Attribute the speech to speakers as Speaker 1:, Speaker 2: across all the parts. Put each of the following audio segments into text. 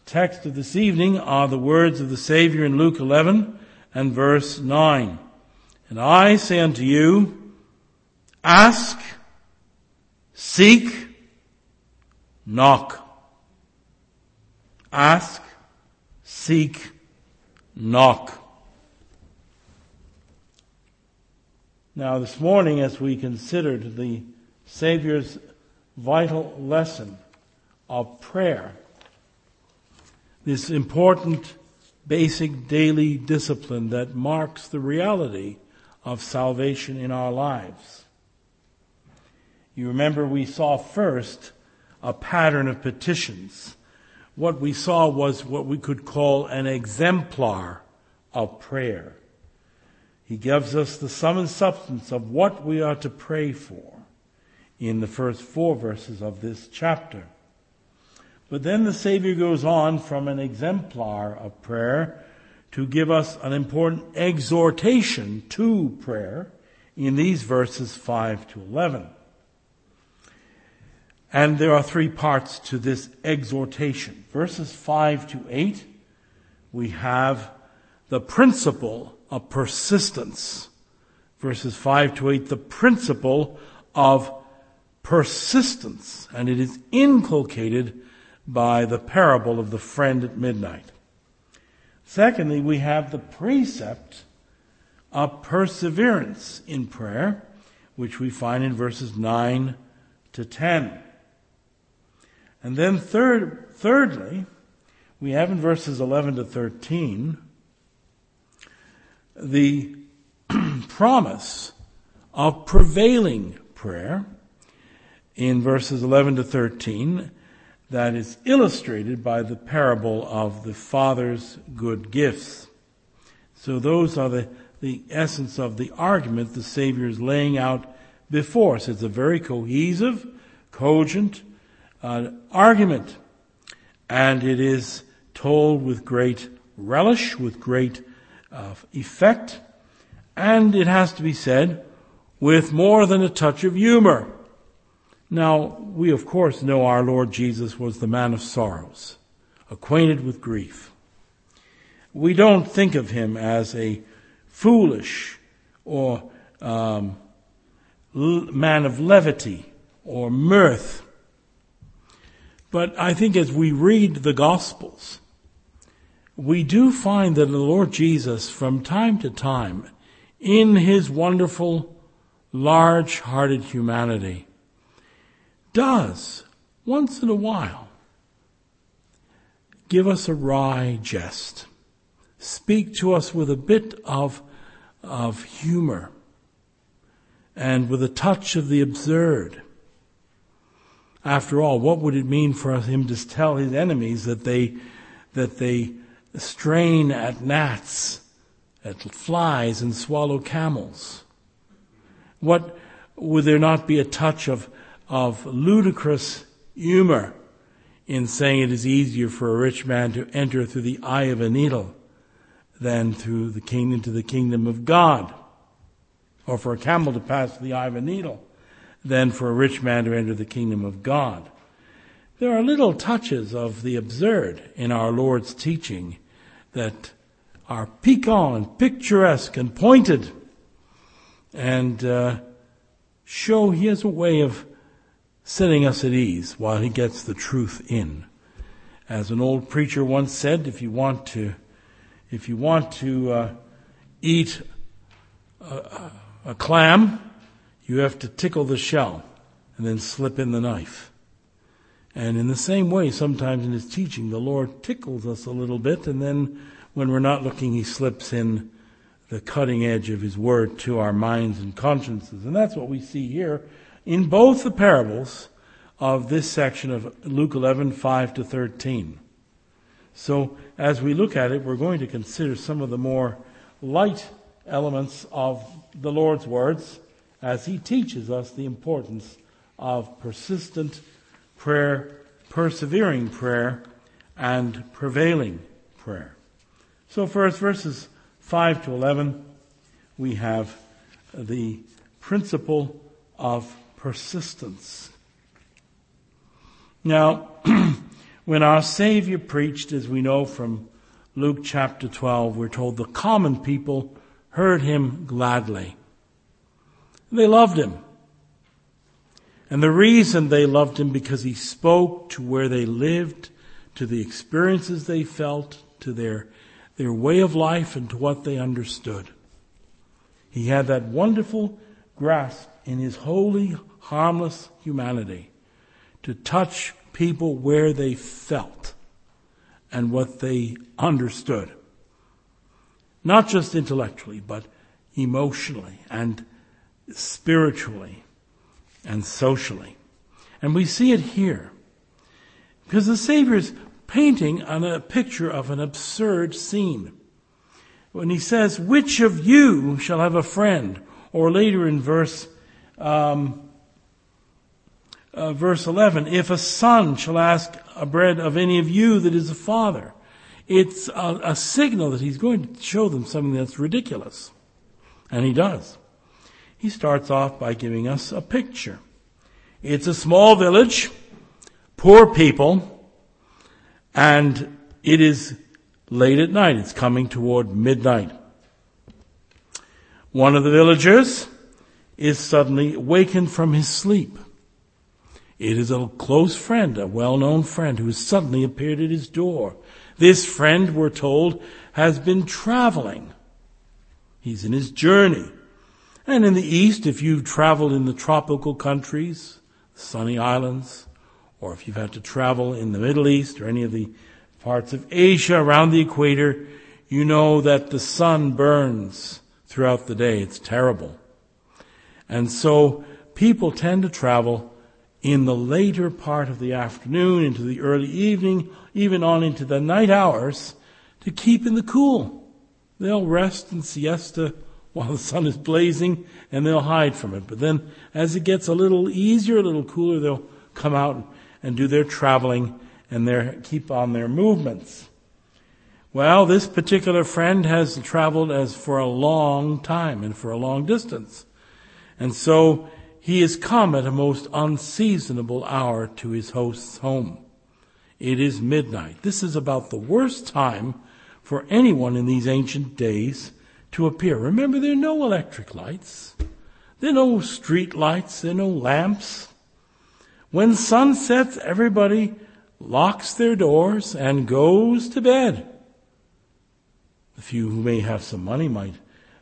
Speaker 1: text of this evening are the words of the Savior in Luke 11 and verse 9. And I say unto you, ask, seek, knock. Ask, seek, knock. Now this morning, as we considered the Savior's vital lesson of prayer, this important basic daily discipline that marks the reality of salvation in our lives. You remember we saw first a pattern of petitions. What we saw was what we could call an exemplar of prayer. He gives us the sum and substance of what we are to pray for in the first 4 verses of this chapter. But then the Savior goes on from an exemplar of prayer to give us an important exhortation to prayer in these verses 5 to 11. And there are 3 parts to this exhortation. Verses 5 to 8, we have the principle of persistence. Verses 5 to 8, the principle of persistence. And it is inculcated by the parable of the friend at midnight. Secondly, we have the precept of perseverance in prayer, which we find in verses 9 to 10. And then thirdly, we have in verses 11 to 13 the promise of prevailing prayer in verses 11 to 13 that is illustrated by the parable of the Father's good gifts. So those are the essence of the argument the Savior is laying out before us. It's a very cohesive, cogent argument. And it is told with great relish, with great effect. And it has to be said with more than a touch of humor. Now, we of course know our Lord Jesus was the man of sorrows, acquainted with grief. We don't think of him as a foolish or man of levity or mirth. But I think as we read the Gospels, we do find that the Lord Jesus, from time to time, in his wonderful, large-hearted humanity, does, once in a while, give us a wry jest, speak to us with a bit of humor, and with a touch of the absurd. After all, what would it mean for him to tell his enemies that they strain at gnats, at flies, and swallow camels? What would there not be a touch of ludicrous humor in saying it is easier for a rich man to enter through the eye of a needle than through into the kingdom of God, or for a camel to pass through the eye of a needle than for a rich man to enter the kingdom of God? There are little touches of the absurd in our Lord's teaching that are piquant and picturesque and pointed, and show he has a way of setting us at ease while he gets the truth in. As an old preacher once said, if you want to eat a clam, you have to tickle the shell and then slip in the knife. And in the same way, sometimes in his teaching, the Lord tickles us a little bit, and then when we're not looking, he slips in the cutting edge of his word to our minds and consciences. And that's what we see here in both the parables of this section of Luke 11, 5 to 13. So as we look at it, we're going to consider some of the more light elements of the Lord's words as he teaches us the importance of persistent prayer, persevering prayer, and prevailing prayer. So first, verses 5 to 11, we have the principle of persistence. Now, When our Savior preached, as we know from Luke chapter 12, we're told the common people heard him gladly. They loved him. And the reason they loved him because he spoke to where they lived, to the experiences they felt, to their way of life, and to what they understood. He had that wonderful grasp in his holy, harmless humanity to touch people where they felt and what they understood. Not just intellectually, but emotionally and spiritually and socially. And we see it here. Because the Savior is painting on a picture of an absurd scene. When he says, which of you shall have a friend? Or later in verse 11, if a son shall ask a bread of any of you that is a father. It's a signal that he's going to show them something that's ridiculous. And he does. He starts off by giving us a picture. It's a small village, poor people, and it is late at night. It's coming toward midnight. One of the villagers is suddenly awakened from his sleep. It is a close friend, a well-known friend, who has suddenly appeared at his door. This friend, we're told, has been traveling. He's in his journey. And in the East, if you've traveled in the tropical countries, sunny islands, or if you've had to travel in the Middle East or any of the parts of Asia around the equator, you know that the sun burns throughout the day. It's terrible. And so people tend to travel in the later part of the afternoon, into the early evening, even on into the night hours, to keep in the cool. They'll rest and siesta while the sun is blazing, and they'll hide from it. But then, as it gets a little easier, a little cooler, they'll come out and do their traveling and keep on their movements. Well, this particular friend has traveled as for a long time and for a long distance. And so he has come at a most unseasonable hour to his host's home. It is midnight. This is about the worst time for anyone in these ancient days to appear. Remember, there are no electric lights. There are no street lights. There are no lamps. When sun sets, everybody locks their doors and goes to bed. The few who may have some money might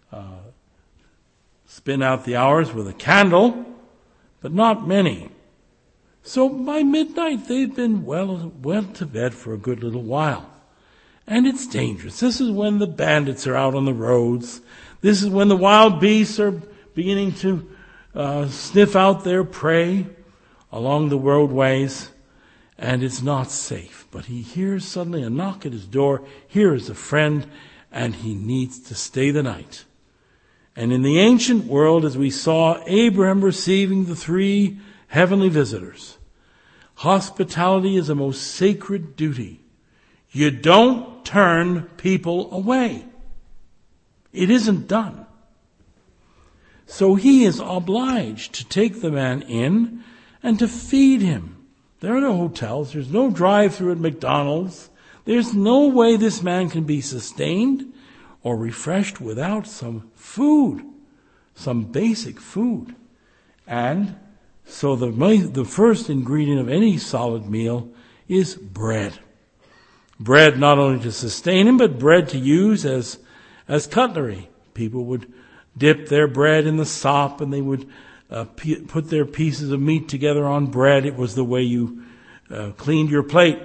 Speaker 1: spin out the hours with a candle, but not many. So by midnight, they've been well to bed for a good little while. And it's dangerous. This is when the bandits are out on the roads. This is when the wild beasts are beginning to sniff out their prey along the roadways. And it's not safe. But he hears suddenly a knock at his door. Here is a friend, and he needs to stay the night. And in the ancient world, as we saw Abraham receiving the 3 heavenly visitors, hospitality is a most sacred duty. You don't turn people away. It isn't done. So he is obliged to take the man in and to feed him. There are no hotels. There's no drive-through at McDonald's. There's no way this man can be sustained or refreshed without some food, some basic food. And so the first ingredient of any solid meal is bread. Bread not only to sustain him, but bread to use as cutlery. People would dip their bread in the sop, and they would put their pieces of meat together on bread. It was the way you cleaned your plate.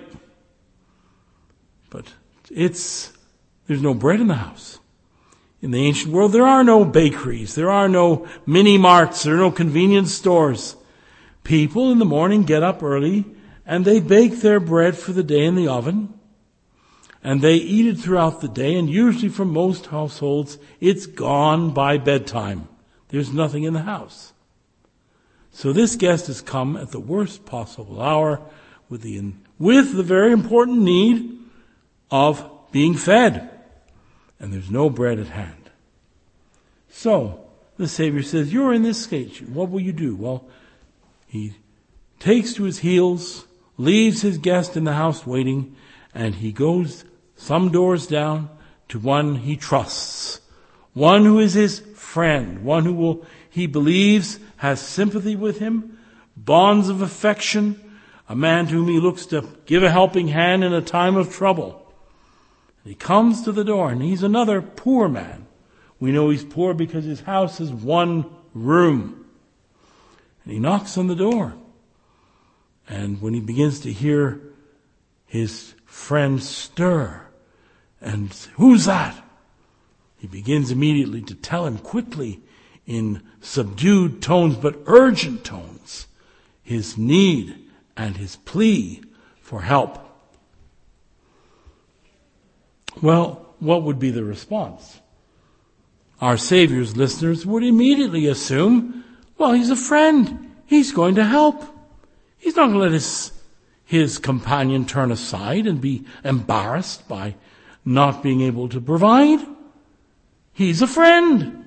Speaker 1: But there's no bread in the house. In the ancient world, there are no bakeries. There are no mini marts. There are no convenience stores. People in the morning get up early, and they bake their bread for the day in the oven. And they eat it throughout the day, and usually for most households, it's gone by bedtime. There's nothing in the house. So this guest has come at the worst possible hour with the very important need of being fed. And there's no bread at hand. So the Savior says, you're in this state. What will you do? Well, he takes to his heels, leaves his guest in the house waiting, and he goes some doors down to one he trusts, one who is his friend, one who he believes has sympathy with him, bonds of affection, a man to whom he looks to give a helping hand in a time of trouble. And he comes to the door, and he's another poor man. We know he's poor because his house is one room. And he knocks on the door. And when he begins to hear his friend stir, and who's that? He begins immediately to tell him quickly in subdued tones but urgent tones his need and his plea for help. Well, what would be the response? Our Savior's listeners would immediately assume, well, he's a friend. He's going to help. He's not going to let his companion turn aside and be embarrassed by not being able to provide. He's a friend.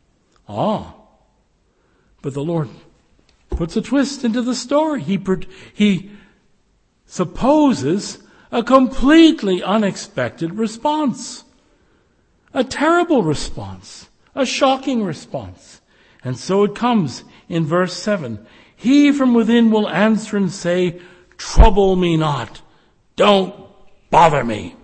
Speaker 1: But the Lord puts a twist into the story. He supposes a completely unexpected response. A terrible response. A shocking response. And so it comes in verse 7. He from within will answer and say, trouble me not. Don't bother me.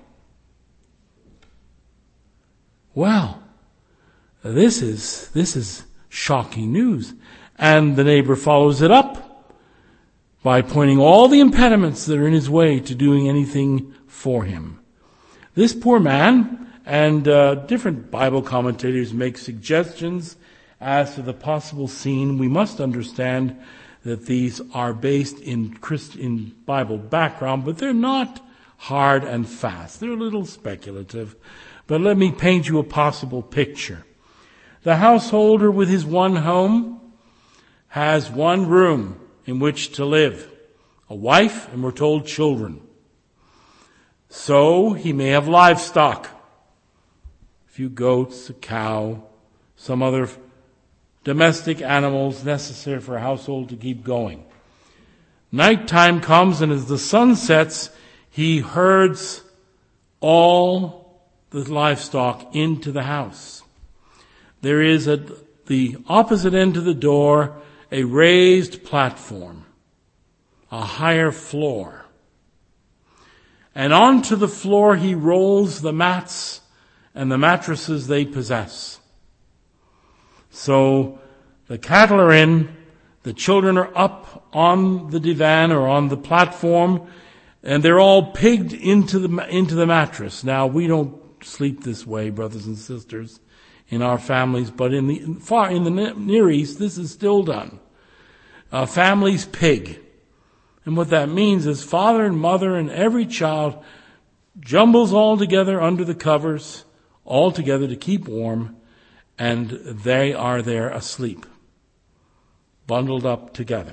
Speaker 1: Well, this is shocking news. And the neighbor follows it up by pointing all the impediments that are in his way to doing anything for him. This poor man, and different Bible commentators make suggestions as to the possible scene. We must understand that these are based in Bible background, but they're not hard and fast. They're a little speculative. But let me paint you a possible picture. The householder with his one home has one room in which to live. A wife, and we're told children. So he may have livestock. A few goats, a cow, some other domestic animals necessary for a household to keep going. Nighttime comes, and as the sun sets, he herds all the livestock into the house. There is at the opposite end of the door a raised platform, a higher floor. And onto the floor he rolls the mats and the mattresses they possess. So the cattle are in, the children are up on the divan or on the platform, and they're all pigged into the mattress. Now, we don't sleep this way, brothers and sisters, in our families, but in the Near East, this is still done. Families pig. And what that means is father and mother and every child jumbles all together under the covers, all together to keep warm, and they are there asleep, bundled up together.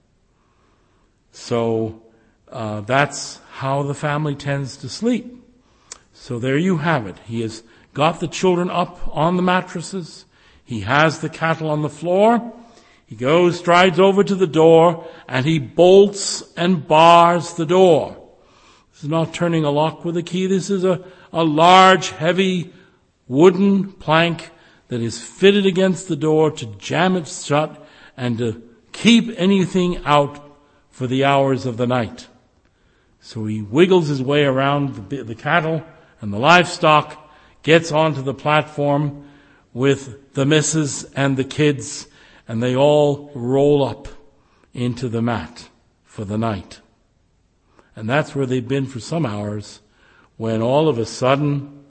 Speaker 1: So that's how the family tends to sleep. So there you have it. He has got the children up on the mattresses. He has the cattle on the floor. He strides over to the door, and he bolts and bars the door. This is not turning a lock with a key. This is a large, heavy wooden plank that is fitted against the door to jam it shut and to keep anything out for the hours of the night. So he wiggles his way around the cattle and the livestock, gets onto the platform with the missus and the kids, and they all roll up into the mat for the night. And that's where they've been for some hours, when all of a sudden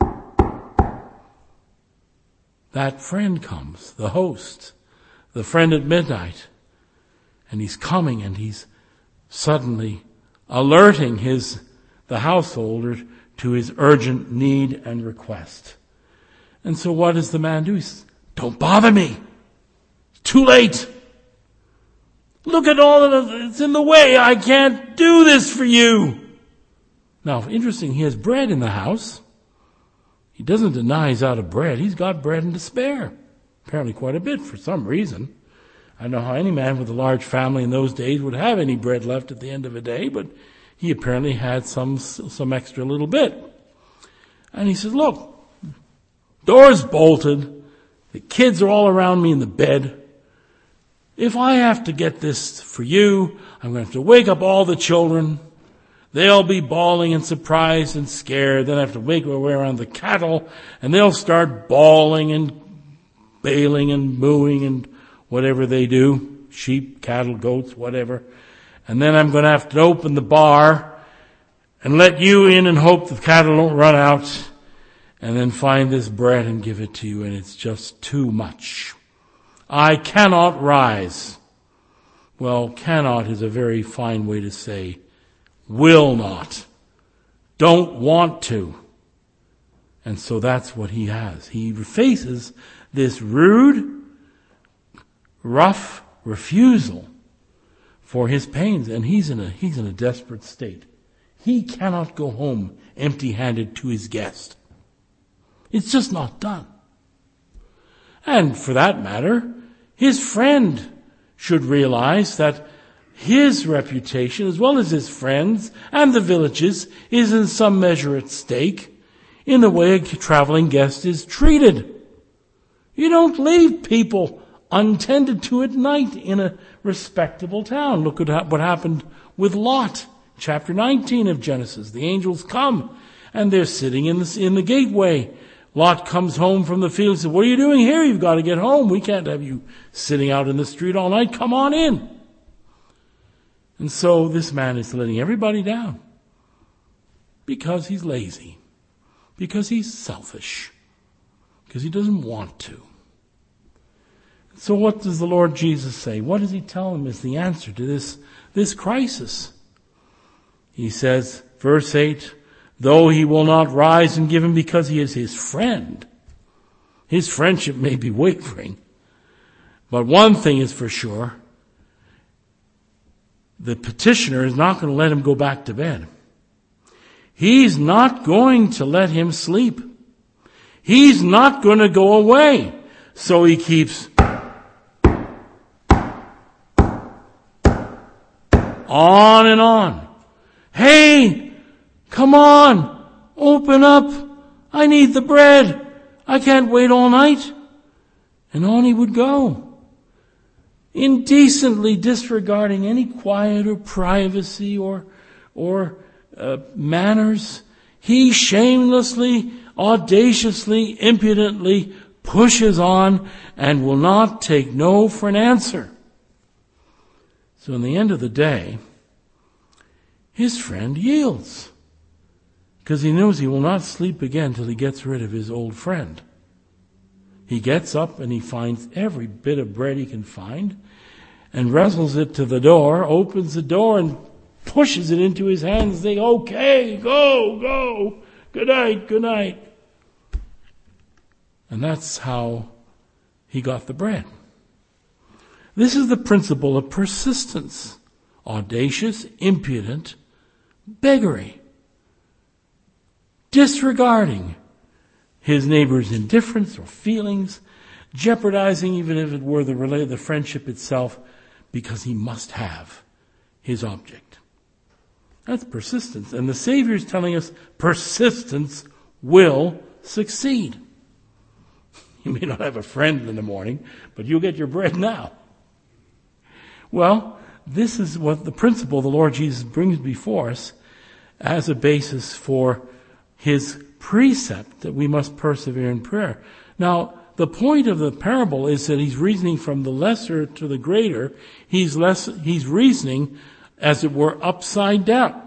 Speaker 1: that friend comes, the host, the friend at midnight. And he's coming, and he's suddenly alerting the householder to his urgent need and request. And so what does the man do? He says, don't bother me. It's too late. Look at all of it. It's in the way. I can't do this for you. Now, interesting, he has bread in the house. He doesn't deny he's out of bread. He's got bread and to spare. Apparently quite a bit for some reason. I don't know how any man with a large family in those days would have any bread left at the end of a day, but he apparently had some extra little bit. And he says, look, door's bolted. The kids are all around me in the bed. If I have to get this for you, I'm going to have to wake up all the children. They'll be bawling and surprised and scared. Then I have to wake my way around the cattle, and they'll start bawling and bailing and mooing and whatever they do. Sheep, cattle, goats, whatever. And then I'm going to have to open the bar and let you in and hope the cattle don't run out, and then find this bread and give it to you, and it's just too much. I cannot rise. Well, cannot is a very fine way to say will not, don't want to. And so that's what he has. He faces this rude, rough refusal for his pains, and he's in a desperate state. He cannot go home empty-handed to his guest. It's just not done. And for that matter, his friend should realize that his reputation, as well as his friends and the villages, is in some measure at stake in the way a traveling guest is treated. You don't leave people untended to at night in a respectable town. Look at what happened with Lot, chapter 19 of Genesis. The angels come, and they're sitting in the gateway. Lot comes home from the field and says, what are you doing here? You've got to get home. We can't have you sitting out in the street all night. Come on in. And so this man is letting everybody down because he's lazy, because he's selfish, because he doesn't want to. So what does the Lord Jesus say? What does he tell him is the answer to this crisis? He says, verse 8, though he will not rise and give him because he is his friend, his friendship may be wavering. But one thing is for sure, the petitioner is not going to let him go back to bed. He's not going to let him sleep. He's not going to go away. So he keeps on and on. Hey, come on, open up. I need the bread. I can't wait all night. And on he would go, indecently disregarding any quiet or privacy or manners. He shamelessly, audaciously, impudently pushes on and will not take no for an answer. So in the end of the day, his friend yields, because he knows he will not sleep again till he gets rid of his old friend. He gets up and he finds every bit of bread he can find and wrestles it to the door, opens the door and pushes it into his hands, saying, okay, go, good night. And that's how he got the bread. This is the principle of persistence. Audacious, impudent, beggary. Disregarding his neighbor's indifference or feelings, jeopardizing even if it were the friendship itself, because he must have his object. That's persistence. And the Savior is telling us persistence will succeed. You may not have a friend in the morning, but you'll get your bread now. Well, this is what the principle the Lord Jesus brings before us as a basis for his precept that we must persevere in prayer. Now, the point of the parable is that he's reasoning from the lesser to the greater. He's reasoning, as it were, upside down.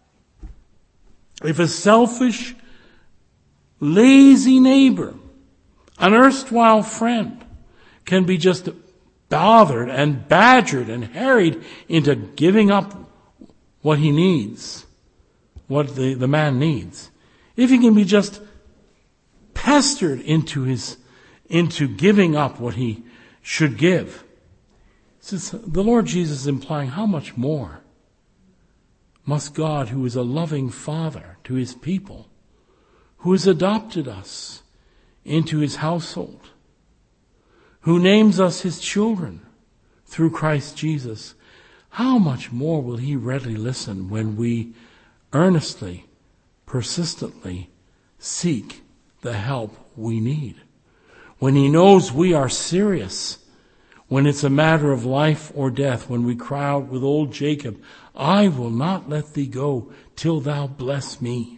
Speaker 1: If a selfish, lazy neighbor, an erstwhile friend, can be just bothered and badgered and harried into giving up what he needs, what the man needs, if he can be just pestered into giving up what he should give, since the Lord Jesus is implying how much more must God, who is a loving Father to his people, who has adopted us into his household, who names us his children through Christ Jesus, how much more will he readily listen when we earnestly, persistently seek the help we need? When he knows we are serious, when it's a matter of life or death, when we cry out with old Jacob, I will not let thee go till thou bless me.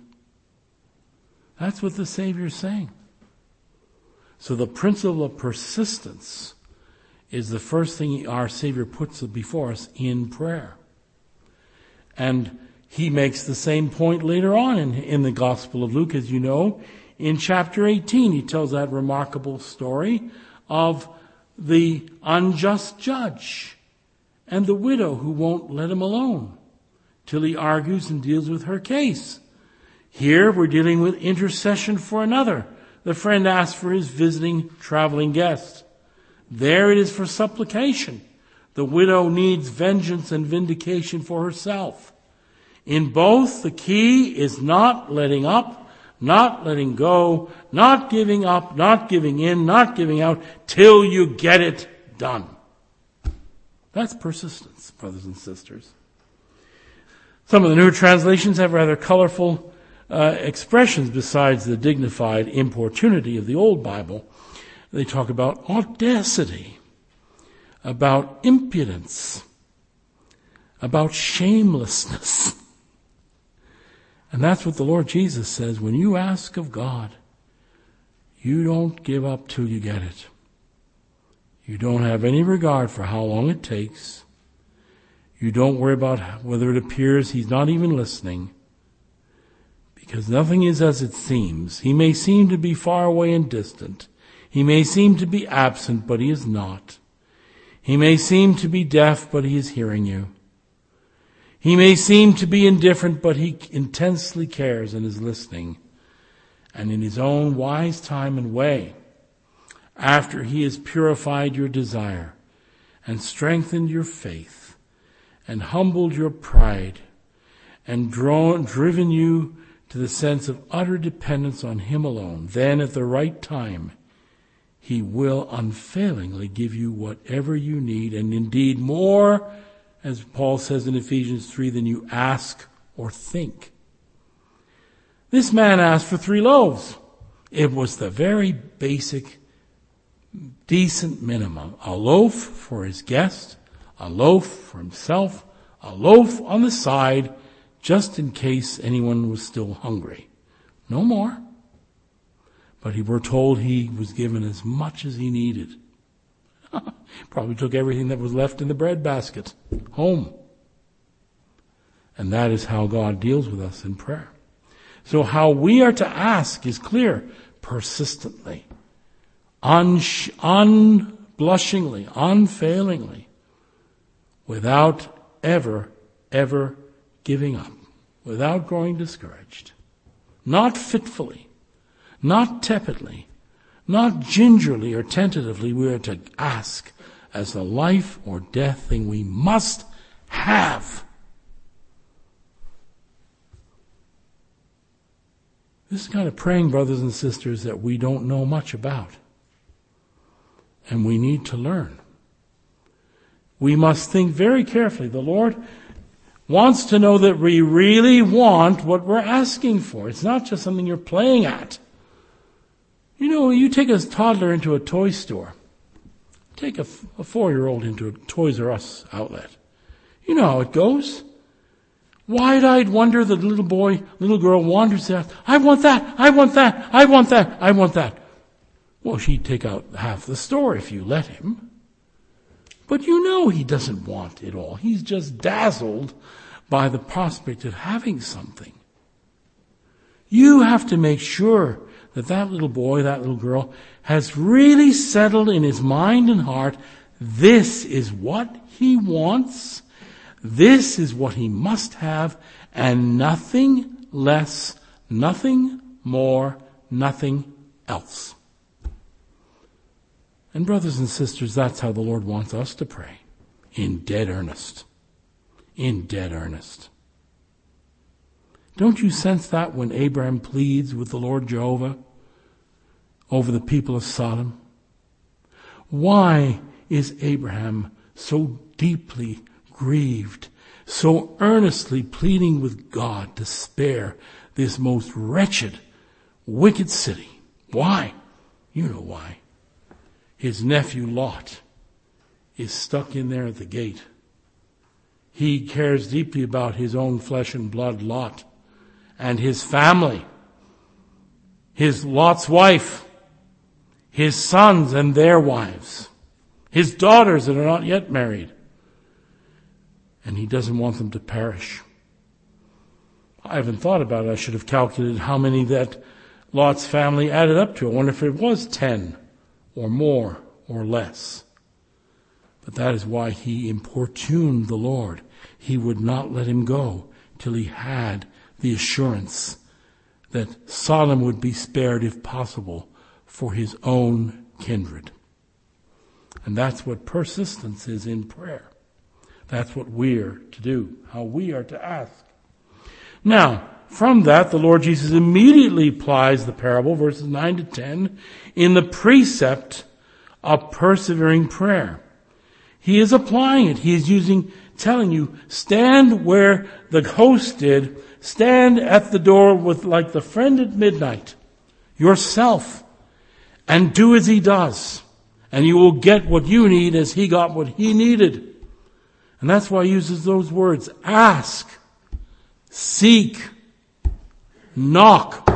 Speaker 1: That's what the Savior's saying. So the principle of persistence is the first thing our Savior puts before us in prayer. And he makes the same point later on in the Gospel of Luke, as you know. In chapter 18, he tells that remarkable story of the unjust judge and the widow who won't let him alone till he argues and deals with her case. Here we're dealing with intercession for another. The friend asks for his visiting traveling guest. There it is for supplication. The widow needs vengeance and vindication for herself. In both, the key is not letting up, not letting go, not giving up, not giving in, not giving out, till you get it done. That's persistence, brothers and sisters. Some of the newer translations have rather colorful expressions besides the dignified importunity of the Old Bible. They talk about audacity, about impudence, about shamelessness. And that's what the Lord Jesus says. When you ask of God, you don't give up till you get it. You don't have any regard for how long it takes. You don't worry about whether it appears he's not even listening. Because nothing is as it seems. He may seem to be far away and distant. He may seem to be absent, but he is not. He may seem to be deaf, but he is hearing you. He may seem to be indifferent, but he intensely cares and is listening. And in his own wise time and way, after he has purified your desire and strengthened your faith and humbled your pride and driven you to the sense of utter dependence on him alone, then at the right time, he will unfailingly give you whatever you need, and indeed more, as Paul says in Ephesians 3, than you ask or think. This man asked for 3 loaves. It was the very basic, decent minimum. A loaf for his guest, a loaf for himself, a loaf on the side, just in case anyone was still hungry. No more. But we're told he was given as much as he needed. Probably took everything that was left in the bread basket home. And that is how God deals with us in prayer. So how we are to ask is clear. Persistently. Unblushingly. Unfailingly. Without ever giving up. Without growing discouraged. Not fitfully. Not tepidly. Not gingerly or tentatively. We are to ask as the life or death thing we must have. This is kind of praying, brothers and sisters, that we don't know much about. And we need to learn. We must think very carefully. The Lord wants to know that we really want what we're asking for. It's not just something you're playing at. You know, you take a toddler into a toy store. Take a 4-year-old into a Toys R Us outlet. You know how it goes. Wide-eyed wonder, the little girl wanders out. I want that, I want that, I want that, I want that. Well, she'd take out half the store if you let him. But you know he doesn't want it all. He's just dazzled by the prospect of having something. You have to make sure that little boy, that little girl, has really settled in his mind and heart, this is what he wants, this is what he must have, and nothing less, nothing more, nothing else. And brothers and sisters, that's how the Lord wants us to pray, in dead earnest. In dead earnest. Don't you sense that when Abraham pleads with the Lord Jehovah over the people of Sodom? Why is Abraham so deeply grieved, so earnestly pleading with God to spare this most wretched, wicked city. Why? You know why. His nephew Lot is stuck in there at the gate. He cares deeply about his own flesh and blood, Lot, and his family, his Lot's wife, his sons and their wives, his daughters that are not yet married. And he doesn't want them to perish. I haven't thought about it. I should have calculated how many that Lot's family added up to. I wonder if it was 10 or more or less. But that is why he importuned the Lord. He would not let him go till he had the assurance that Sodom would be spared if possible for his own kindred. And that's what persistence is in prayer. That's what we're to do, how we are to ask. Now, from that, the Lord Jesus immediately applies the parable, verses 9 to 10, in the precept of persevering prayer. He is applying it. He is telling you, stand where the host did, stand at the door with like the friend at midnight, yourself, and do as he does. And you will get what you need as he got what he needed. And that's why he uses those words, ask, seek, knock.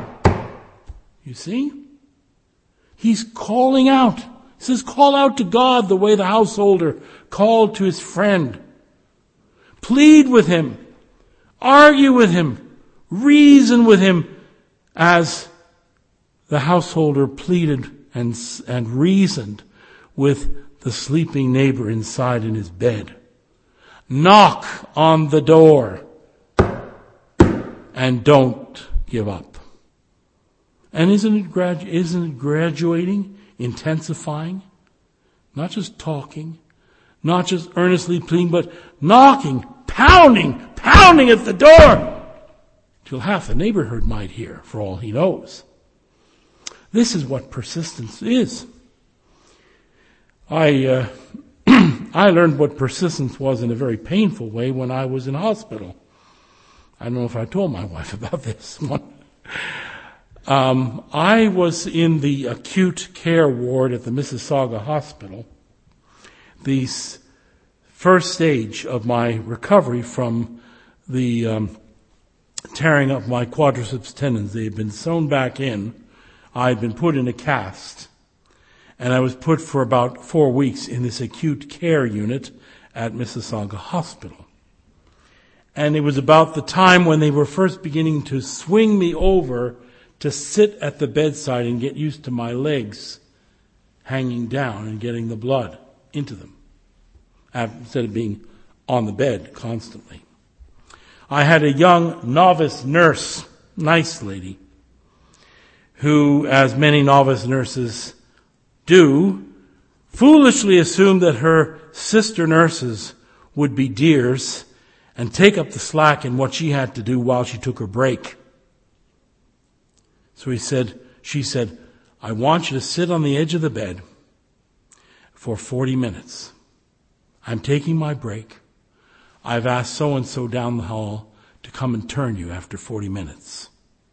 Speaker 1: You see? He's calling out. He says, call out to God the way the householder called to his friend. Plead with him. Argue with him. Reason with him as the householder pleaded and reasoned with the sleeping neighbor inside in his bed. Knock on the door and don't give up. And isn't it graduating, intensifying? Not just talking, not just earnestly pleading, but knocking, pounding at the door till half the neighborhood might hear, for all he knows. This is what persistence is. I learned what persistence was in a very painful way when I was in hospital. I don't know if I told my wife about this one. I was in the acute care ward at the Mississauga Hospital. The first stage of my recovery from the tearing up my quadriceps tendons. They had been sewn back in. I had been put in a cast. And I was put for about 4 weeks in this acute care unit at Mississauga Hospital. And it was about the time when they were first beginning to swing me over to sit at the bedside and get used to my legs hanging down and getting the blood into them, instead of being on the bed constantly. I had a young novice nurse, nice lady, who, as many novice nurses do, foolishly assumed that her sister nurses would be dears and take up the slack in what she had to do while she took her break. So she said, I want you to sit on the edge of the bed for 40 minutes. I'm taking my break. I've asked so-and-so down the hall to come and turn you after 40 minutes.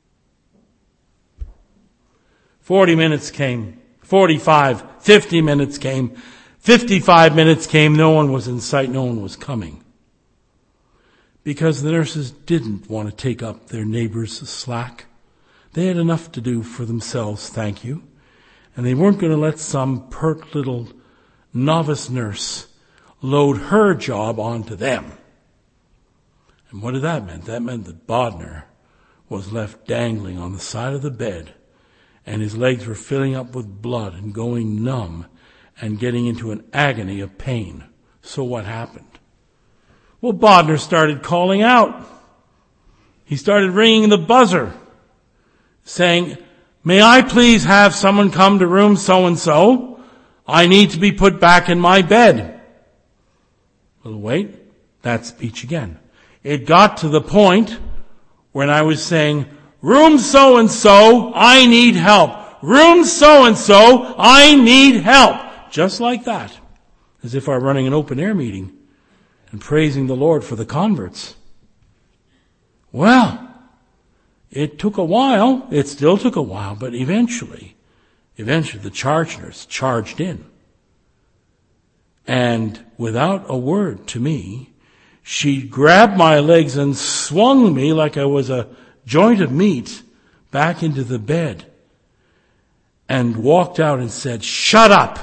Speaker 1: 40 minutes came. 45, 50 minutes came. 55 minutes came. No one was in sight. No one was coming. Because the nurses didn't want to take up their neighbors' slack. They had enough to do for themselves, thank you. And they weren't going to let some pert little novice nurse load her job onto them. And what did that mean? That meant that Bodner was left dangling on the side of the bed, and his legs were filling up with blood and going numb and getting into an agony of pain. So what happened? Well, Bodner started calling out. He started ringing the buzzer, saying, may I please have someone come to room so-and-so? I need to be put back in my bed. Well, wait, that speech again. It got to the point when I was saying, room so-and-so, I need help. Room so-and-so, I need help. Just like that. as if I were running an open air meeting and praising the Lord for the converts. Well, it took a while. It still took a while, but eventually the charge nurse charged in. And without a word to me, she grabbed my legs and swung me like I was a joint of meat back into the bed and walked out and said, "Shut up."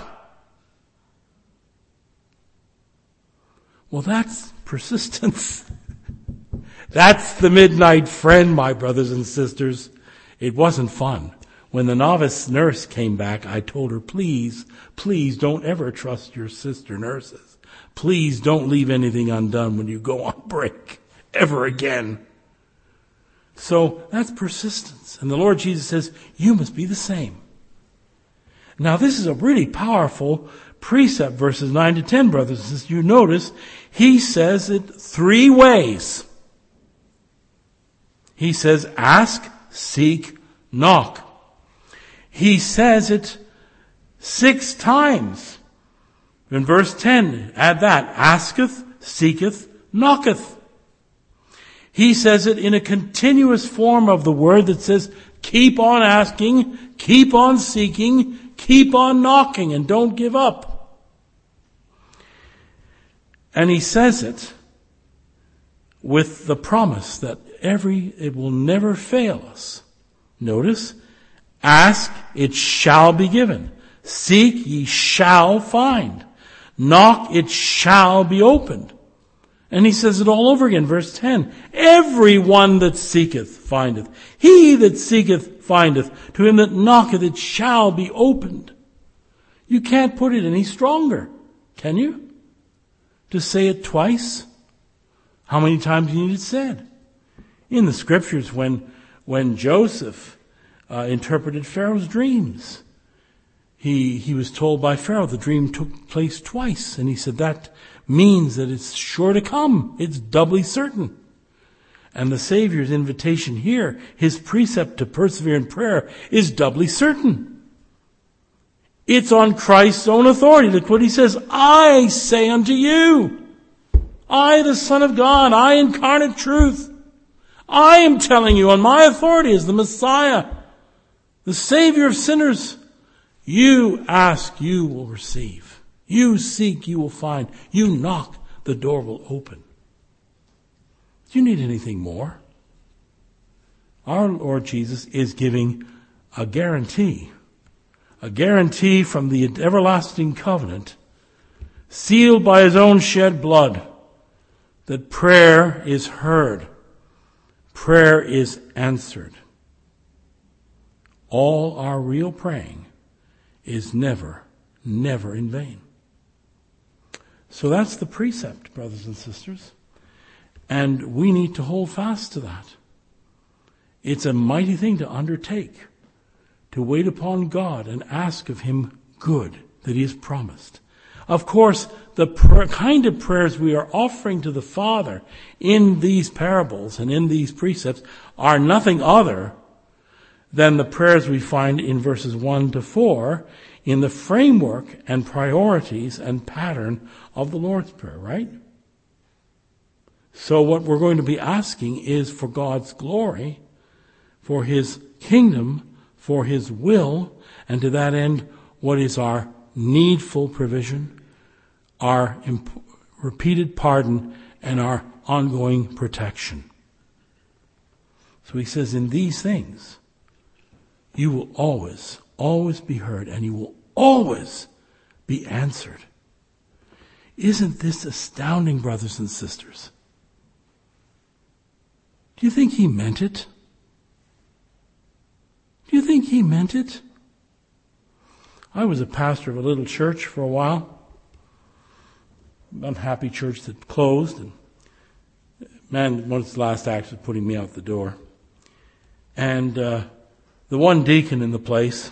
Speaker 1: Well, that's persistence. That's the midnight friend, my brothers and sisters. It wasn't fun. When the novice nurse came back, I told her, please don't ever trust your sister nurses. Please don't leave anything undone when you go on break, ever again. So that's persistence. And the Lord Jesus says, you must be the same. Now this is a really powerful precept, verses 9 to 10, brothers and sisters. You notice, he says it 3 ways. He says, ask, seek, knock. He says it 6 times. In verse 10, add that, asketh, seeketh, knocketh. He says it in a continuous form of the word that says, keep on asking, keep on seeking, keep on knocking, and don't give up. And he says it with the promise that it will never fail us. Notice, ask, it shall be given. Seek, ye shall find. Knock, it shall be opened. And he says it all over again, verse 10. Everyone that seeketh findeth. He that seeketh findeth. To him that knocketh it shall be opened. You can't put it any stronger, can you? To say it twice? How many times do you need it said? In the scriptures, when Joseph interpreted Pharaoh's dreams, he was told by Pharaoh the dream took place twice, and he said that means that it's sure to come. It's doubly certain. And the Savior's invitation here, his precept to persevere in prayer, is doubly certain. It's on Christ's own authority. Look what he says, I say unto you, I, the Son of God, I incarnate truth, I am telling you on my authority as the Messiah, the Savior of sinners, you ask, you will receive. You seek, you will find. You knock, the door will open. Do you need anything more? Our Lord Jesus is giving a guarantee from the everlasting covenant, sealed by his own shed blood, that prayer is heard. Prayer is answered. All our real praying is never in vain. So that's the precept, brothers and sisters. And we need to hold fast to that. It's a mighty thing to undertake, to wait upon God and ask of him good that he has promised. Of course, the kind of prayers we are offering to the Father in these parables and in these precepts are nothing other than the prayers we find in verses 1 to 4 in the framework and priorities and pattern of the Lord's Prayer, right? So what we're going to be asking is for God's glory, for his kingdom, for his will, and to that end, what is our needful provision, our repeated pardon, and our ongoing protection. So he says, in these things, you will always be heard, and you will always be answered. Isn't this astounding, brothers and sisters? Do you think he meant it? Do you think he meant it? I was a pastor of a little church for a while. Unhappy church that closed. And man, one of the last acts was putting me out the door. And the one deacon in the place,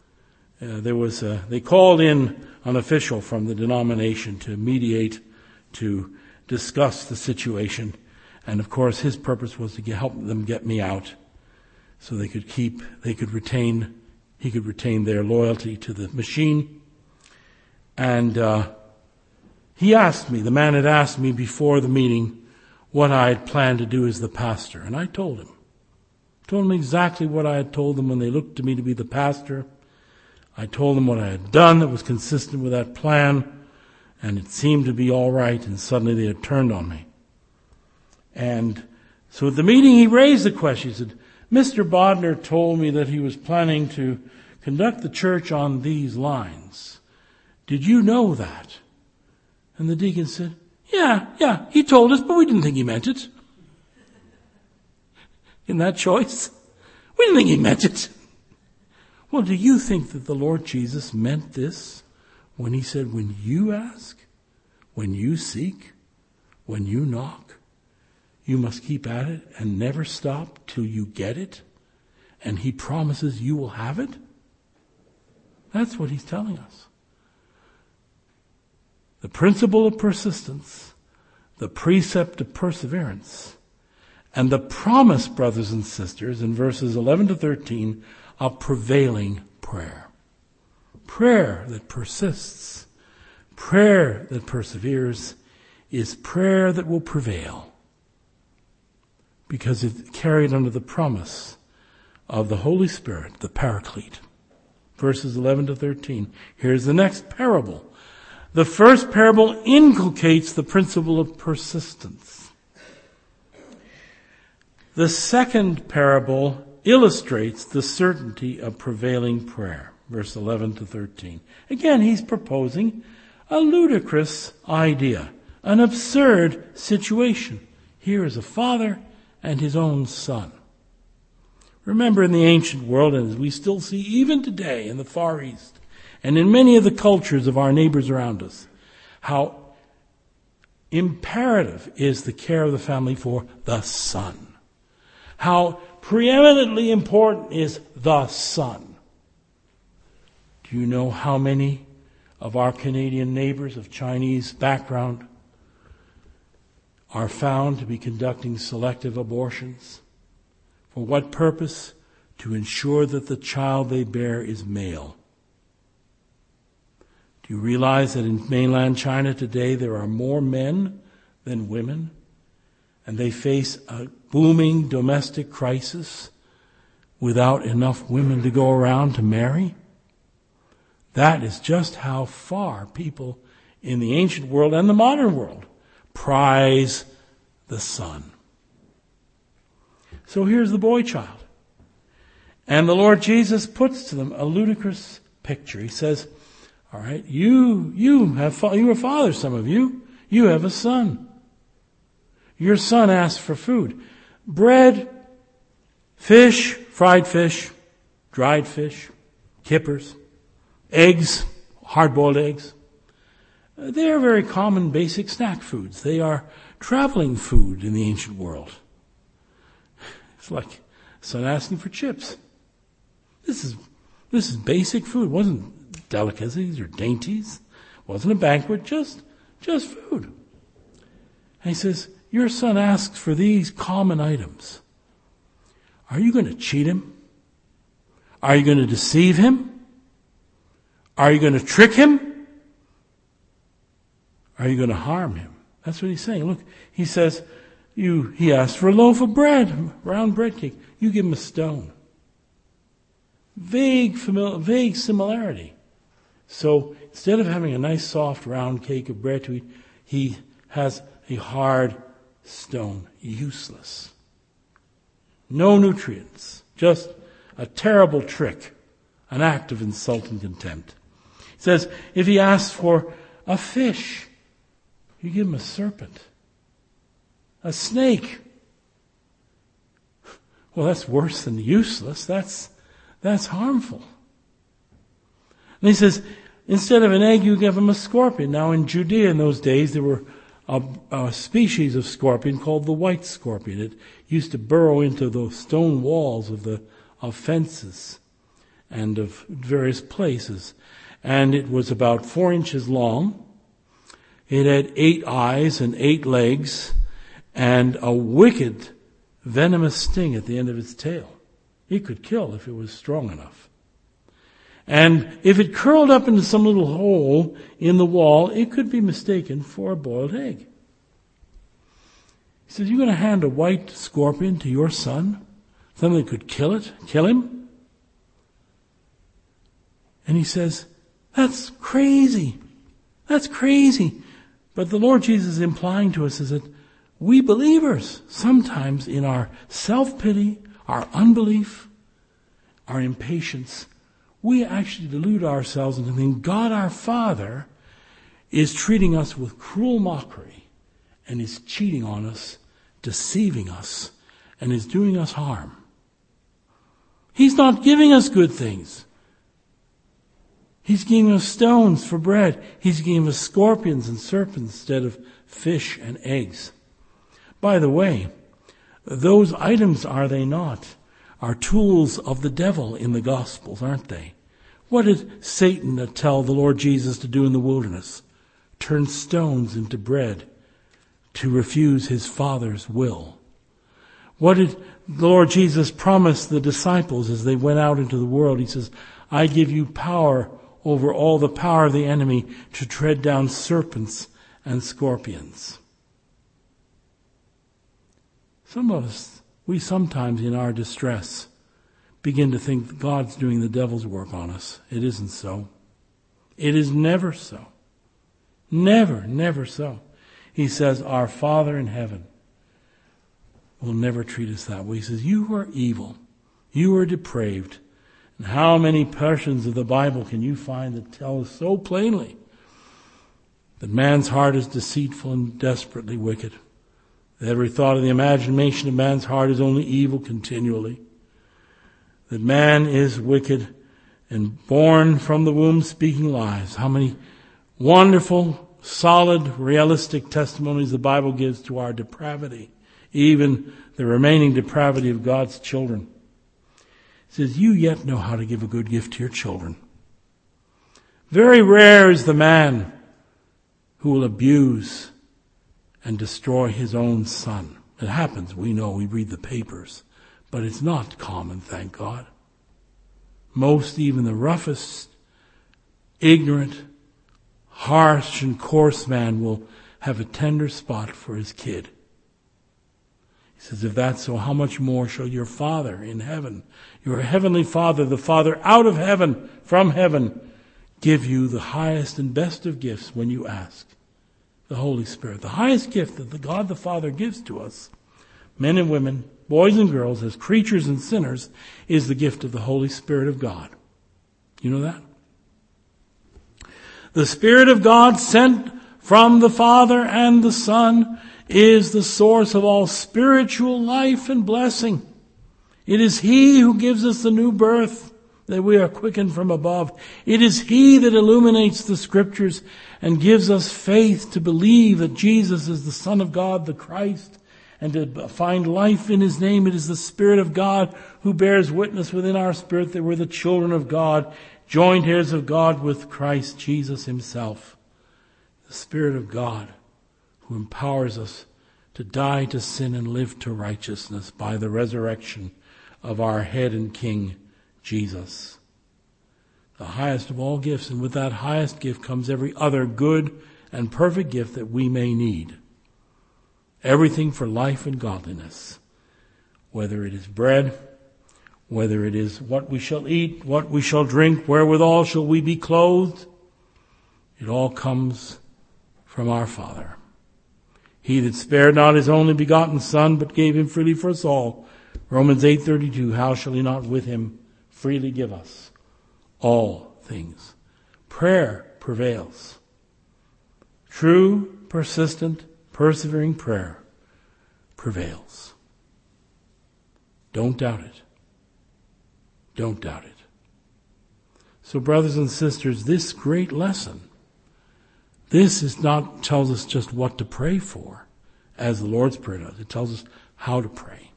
Speaker 1: they called in an official from the denomination to mediate, to discuss the situation. And of course, his purpose was to help them get me out, so he could retain their loyalty to the machine. And the man had asked me before the meeting what I had planned to do as the pastor. And I told him. Told him exactly what I had told them when they looked to me to be the pastor. I told them what I had done that was consistent with that plan, and it seemed to be all right, and suddenly they had turned on me. And so at the meeting he raised the question. He said, Mr. Bodner told me that he was planning to conduct the church on these lines. Did you know that? And the deacon said, yeah, he told us, but we didn't think he meant it. In that choice? We didn't think he meant it. Well, do you think that the Lord Jesus meant this when he said, when you ask, when you seek, when you knock, you must keep at it and never stop till you get it? And he promises you will have it? That's what he's telling us. The principle of persistence, the precept of perseverance, and the promise, brothers and sisters, in verses 11 to 13, of prevailing prayer. Prayer that persists, prayer that perseveres, is prayer that will prevail, because it's carried under the promise of the Holy Spirit, the Paraclete. Verses 11 to 13. Here's the next parable. The first parable inculcates the principle of persistence. The second parable illustrates the certainty of prevailing prayer. Verse 11 to 13. Again, he's proposing a ludicrous idea, an absurd situation. Here is a father and his own son. Remember, in the ancient world, and as we still see even today in the Far East, and in many of the cultures of our neighbors around us, how imperative is the care of the family for the son. How preeminently important is the son. Do you know how many of our Canadian neighbors of Chinese background are found to be conducting selective abortions? For what purpose? To ensure that the child they bear is male. Do you realize that in mainland China today there are more men than women? And they face a booming domestic crisis without enough women to go around to marry? That is just how far people in the ancient world and the modern world prize the son. So here's the boy child. And the Lord Jesus puts to them a ludicrous picture. He says, all right, you are fathers, some of you. You have a son. Your son asks for food. Bread, fish, fried fish, dried fish, kippers, eggs, hard-boiled eggs. They are very common basic snack foods. They are traveling food in the ancient world. It's like son asking for chips. This is basic food. It wasn't delicacies or dainties. It wasn't a banquet, just food. And he says, your son asks for these common items. Are you going to cheat him? Are you going to deceive him? Are you going to trick him? Are you going to harm him? That's what he's saying. Look, he says, he asks for a loaf of bread, round bread cake. You give him a stone. Vague similarity. So instead of having a nice soft round cake of bread to eat, he has a hard stone, useless. No nutrients, just a terrible trick, an act of insult and contempt. He says, if he asks for a fish, you give him a serpent, a snake. Well, that's worse than useless. That's harmful. And he says, instead of an egg, you give him a scorpion. Now, in Judea in those days, there were a species of scorpion called the white scorpion. It used to burrow into the stone walls of fences and of various places. And it was about 4 inches long. It had 8 eyes and 8 legs and a wicked, venomous sting at the end of its tail. It could kill if it was strong enough. And if it curled up into some little hole in the wall, it could be mistaken for a boiled egg. He says, you're going to hand a white scorpion to your son? Something that could kill him? And he says, that's crazy. That's crazy. But the Lord Jesus is implying to us is that we believers, sometimes in our self-pity, our unbelief, our impatience, we actually delude ourselves into thinking God our Father is treating us with cruel mockery and is cheating on us, deceiving us, and is doing us harm. He's not giving us good things. He's giving us stones for bread. He's giving us scorpions and serpents instead of fish and eggs. By the way, those items, are they not, are tools of the devil in the Gospels, aren't they? What did Satan tell the Lord Jesus to do in the wilderness? Turn stones into bread to refuse his Father's will. What did the Lord Jesus promise the disciples as they went out into the world? He says, I give you power over all the power of the enemy to tread down serpents and scorpions. Some of us, we sometimes in our distress begin to think that God's doing the devil's work on us. It isn't so. It is never so. Never, never so. He says, our Father in heaven will never treat us that way. He says, you are evil. You are depraved. And how many portions of the Bible can you find that tell us so plainly that man's heart is deceitful and desperately wicked? That every thought of the imagination of man's heart is only evil continually. That man is wicked and born from the womb speaking lies. How many wonderful, solid, realistic testimonies the Bible gives to our depravity, even the remaining depravity of God's children. It says, you yet know how to give a good gift to your children. Very rare is the man who will abuse and destroy his own son. It happens, we know, we read the papers, but it's not common, thank God. Most, even the roughest, ignorant, harsh and coarse man will have a tender spot for his kid. He says, if that's so, how much more shall your Father in heaven, your heavenly Father, the Father out of heaven, from heaven, give you the highest and best of gifts when you ask? The Holy Spirit. The highest gift that the God the Father gives to us, men and women, boys and girls, as creatures and sinners, is the gift of the Holy Spirit of God. You know that? The Spirit of God sent from the Father and the Son is the source of all spiritual life and blessing. It is He who gives us the new birth, that we are quickened from above. It is He that illuminates the Scriptures and gives us faith to believe that Jesus is the Son of God, the Christ, and to find life in His name. It is the Spirit of God who bears witness within our spirit that we're the children of God, joint heirs of God with Christ Jesus Himself. The Spirit of God who empowers us to die to sin and live to righteousness by the resurrection of our head and King, Jesus. The highest of all gifts, and with that highest gift comes every other good and perfect gift that we may need. Everything for life and godliness. Whether it is bread, whether it is what we shall eat, what we shall drink, wherewithal shall we be clothed, it all comes from our Father. He that spared not his only begotten Son, but gave him freely for us all. Romans 8:32, how shall he not with him freely give us all things? Prayer prevails. True, persistent, persevering prayer prevails. Don't doubt it. Don't doubt it. So brothers and sisters, this great lesson, this is not tells us just what to pray for, as the Lord's Prayer does. It tells us how to pray.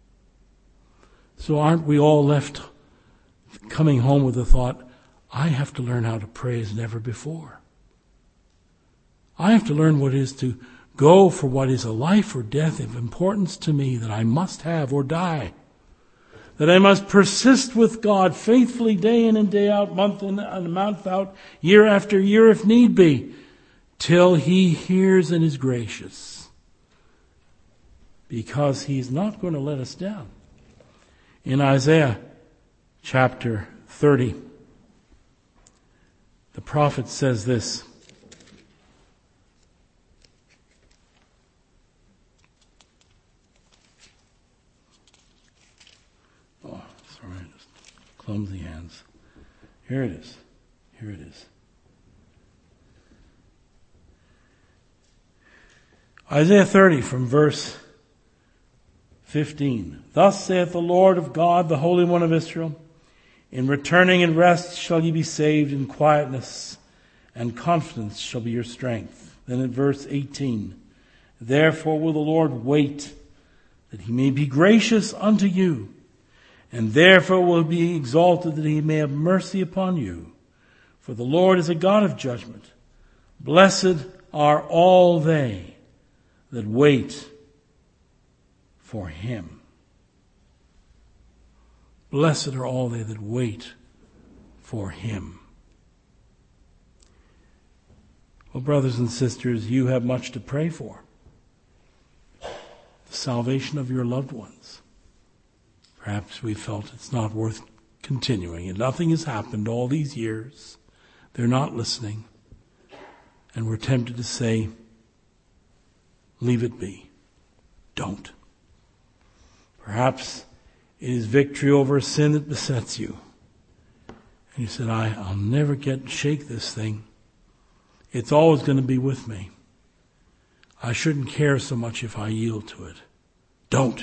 Speaker 1: So aren't we all left coming home with the thought, I have to learn how to pray as never before. I have to learn what it is to go for what is a life or death of importance to me that I must have or die. that I must persist with God faithfully day in and day out, month in and month out, year after year if need be, till He hears and is gracious. Because He's not going to let us down. In Isaiah chapter 30, the prophet says this. Oh, sorry, just clumsy hands. Here it is. Here it is. Isaiah 30 from verse 15. Thus saith the Lord of God, the Holy One of Israel, in returning and rest shall ye be saved, in quietness and confidence shall be your strength. Then in verse 18, therefore will the Lord wait, that He may be gracious unto you, and therefore will He be exalted, that He may have mercy upon you. For the Lord is a God of judgment. Blessed are all they that wait for Him. Blessed are all they that wait for Him. Well, brothers and sisters, you have much to pray for. The salvation of your loved ones. Perhaps we felt it's not worth continuing, and nothing has happened all these years. They're not listening. And we're tempted to say, leave it be. Don't. Perhaps it is victory over a sin that besets you. And you said, I'll never shake this thing. It's always going to be with me. I shouldn't care so much if I yield to it. Don't.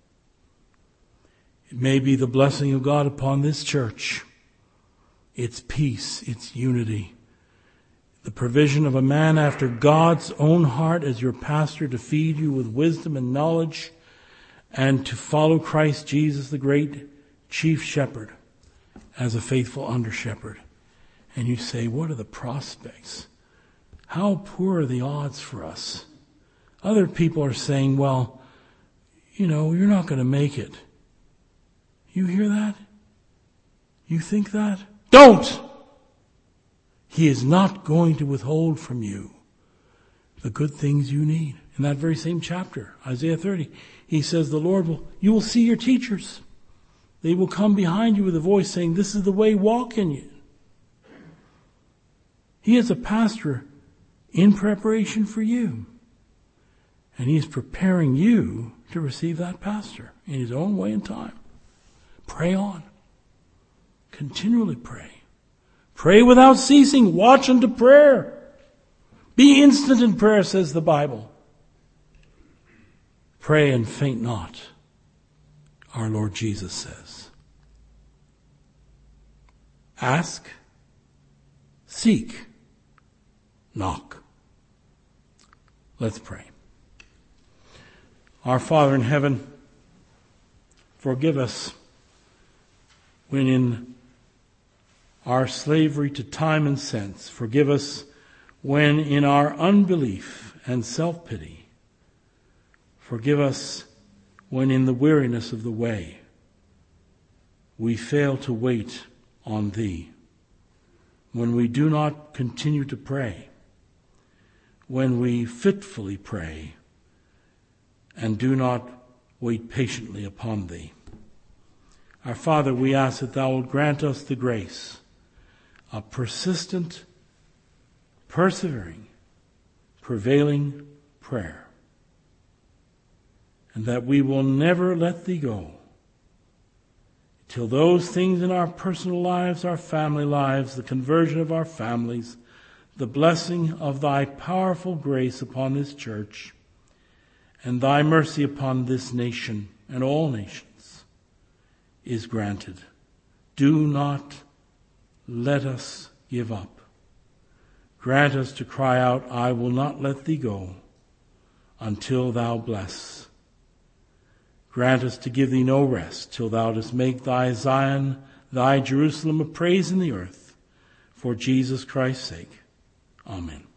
Speaker 1: It may be the blessing of God upon this church. Its peace, its unity. The provision of a man after God's own heart as your pastor to feed you with wisdom and knowledge, and to follow Christ Jesus, the great chief shepherd, as a faithful under shepherd. And you say, what are the prospects? How poor are the odds for us? Other people are saying, well, you're not going to make it. You hear that? You think that? Don't! He is not going to withhold from you the good things you need. In that very same chapter, Isaiah 30, He says, you will see your teachers. They will come behind you with a voice saying, this is the way, walk in it. He is a pastor in preparation for you. And He is preparing you to receive that pastor in His own way and time. Pray on. Continually pray. Pray without ceasing. Watch unto prayer. Be instant in prayer, says the Bible. Pray and faint not, our Lord Jesus says. Ask, seek, knock. Let's pray. Our Father in heaven, forgive us when in our slavery to time and sense, forgive us when in our unbelief and self-pity, forgive us when in the weariness of the way we fail to wait on Thee, when we do not continue to pray, when we fitfully pray and do not wait patiently upon Thee. Our Father, we ask that Thou wilt grant us the grace of persistent, persevering, prevailing prayer, and that we will never let Thee go till those things in our personal lives, our family lives, the conversion of our families, the blessing of Thy powerful grace upon this church, and Thy mercy upon this nation and all nations is granted. Do not let us give up. Grant us to cry out, I will not let Thee go until Thou bless. Grant us to give Thee no rest till Thou dost make Thy Zion, Thy Jerusalem, a praise in the earth. For Jesus Christ's sake. Amen.